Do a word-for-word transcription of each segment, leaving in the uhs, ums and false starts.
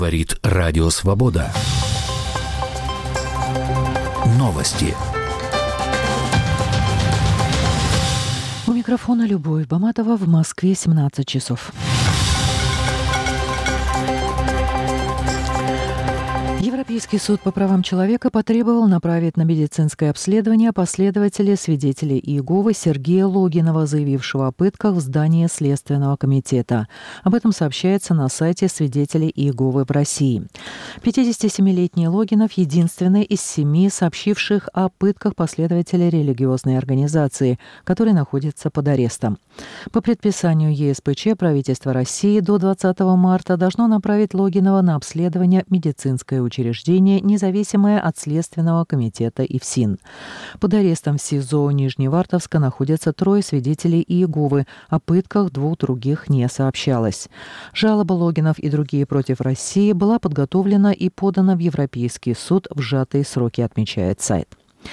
Говорит Радио Свобода. Новости. У микрофона Любовь Баматова, в Москве семнадцать часов. Европейский суд по правам человека потребовал направить на медицинское обследование последователя свидетелей Иеговы Сергея Логинова, заявившего о пытках в здании Следственного комитета. Об этом сообщается на сайте свидетелей Иеговы в России. пятидесятисемилетний Логинов – единственный из семи сообщивших о пытках последователей религиозной организации, который находится под арестом. По предписанию ЕСПЧ правительство России до двадцатого марта должно направить Логинова на обследование в медицинское учреждение. Учреждение, независимое от Следственного комитета и ФСИН. Под арестом в СИЗО Нижневартовска находятся трое свидетелей Иеговы. О пытках двух других не сообщалось. Жалоба Логинов и другие против России была подготовлена и подана в Европейский суд в сжатые сроки, отмечает сайт.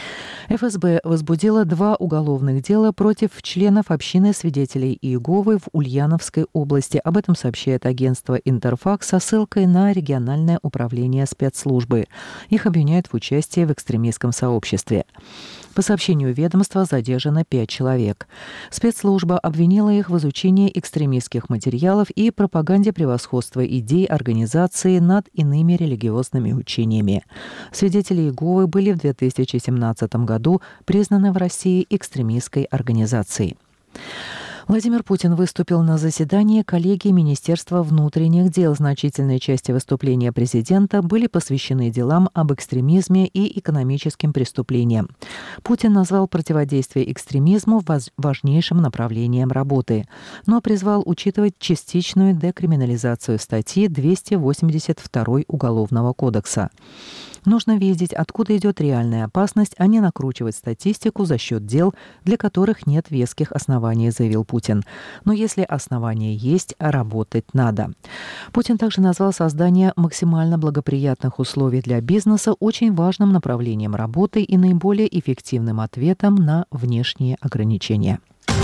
эф эс бэ возбудила два уголовных дела против членов общины свидетелей Иеговы в Ульяновской области. Об этом сообщает агентство «Интерфакс» со ссылкой на региональное управление спецслужбы. Их обвиняют в участии в экстремистском сообществе. По сообщению ведомства задержано пять человек. Спецслужба обвинила их в изучении экстремистских материалов и пропаганде превосходства идей организации над иными религиозными учениями. Свидетели Иеговы были в две тысячи семнадцатом году признаны в России экстремистской организацией. Владимир Путин выступил на заседании коллегии Министерства внутренних дел. Значительные части выступления президента были посвящены делам об экстремизме и экономическим преступлениям. Путин назвал противодействие экстремизму важнейшим направлением работы, но призвал учитывать частичную декриминализацию статьи двести восемьдесят два Уголовного кодекса. Нужно видеть, откуда идет реальная опасность, а не накручивать статистику за счет дел, для которых нет веских оснований, заявил Путин. Но если основания есть, работать надо. Путин также назвал создание максимально благоприятных условий для бизнеса очень важным направлением работы и наиболее эффективным ответом на внешние ограничения.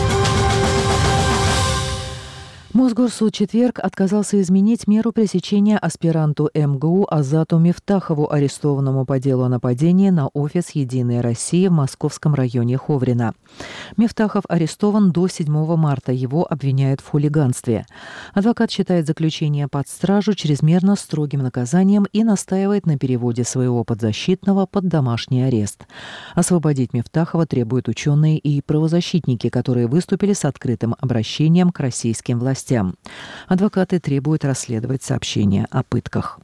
Мосгорсуд в четверг отказался изменить меру пресечения аспиранту эм гэ у Азату Мифтахову, арестованному по делу о нападении на офис «Единой России» в московском районе Ховрино. Мифтахов арестован до седьмого марта. Его обвиняют в хулиганстве. Адвокат считает заключение под стражу чрезмерно строгим наказанием и настаивает на переводе своего подзащитного под домашний арест. Освободить Мифтахова требуют ученые и правозащитники, которые выступили с открытым обращением к российским властям. Адвокаты требуют расследовать сообщения о пытках.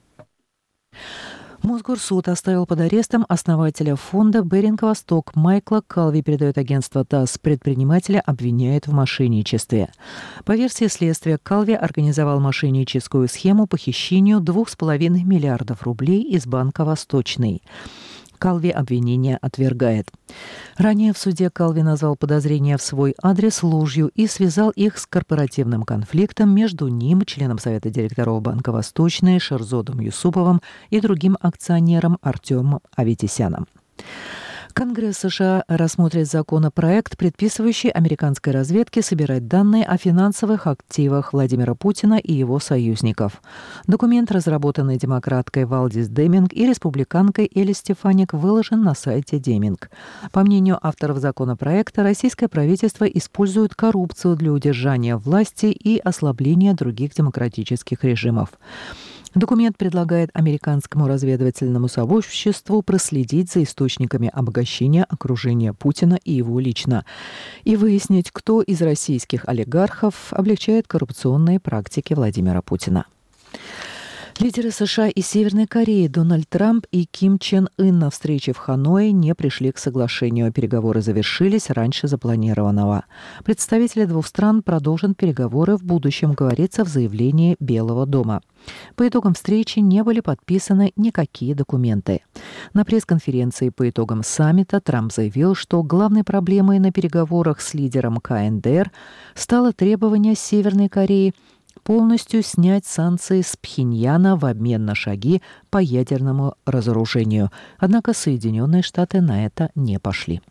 Мосгорсуд оставил под арестом основателя фонда «Беринг Восток» Майкла Калви, передает агентство ТАСС. Предпринимателя обвиняют в мошенничестве. По версии следствия, Калви организовал мошенническую схему по хищению двух с половиной миллиардов рублей из банка «Восточный». Калви обвинение отвергает. Ранее в суде Калви назвал подозрения в свой адрес ложью и связал их с корпоративным конфликтом между ним, членом Совета директоров Банка «Восточный» Шерзодом Юсуповым и другим акционером Артемом Аветисяном. Конгресс США рассмотрит законопроект, предписывающий американской разведке собирать данные о финансовых активах Владимира Путина и его союзников. Документ, разработанный демократкой Валдис Деминг и республиканкой Элли Стефаник, выложен на сайте Деминг. По мнению авторов законопроекта, российское правительство использует коррупцию для удержания власти и ослабления других демократических режимов. Документ предлагает американскому разведывательному сообществу проследить за источниками обогащения окружения Путина и его лично и выяснить, кто из российских олигархов облегчает коррупционные практики Владимира Путина. Лидеры США и Северной Кореи Дональд Трамп и Ким Чен Ын на встрече в Ханое не пришли к соглашению. Переговоры завершились раньше запланированного. Представители двух стран продолжат переговоры в будущем, говорится в заявлении Белого дома. По итогам встречи не были подписаны никакие документы. На пресс-конференции по итогам саммита Трамп заявил, что главной проблемой на переговорах с лидером ка эн дэ эр стало требование Северной Кореи полностью снять санкции с Пхеньяна в обмен на шаги по ядерному разоружению. Однако Соединенные Штаты на это не пошли.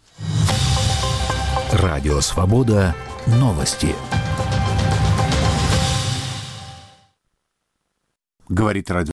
Радио Свобода. Новости. Говорит радио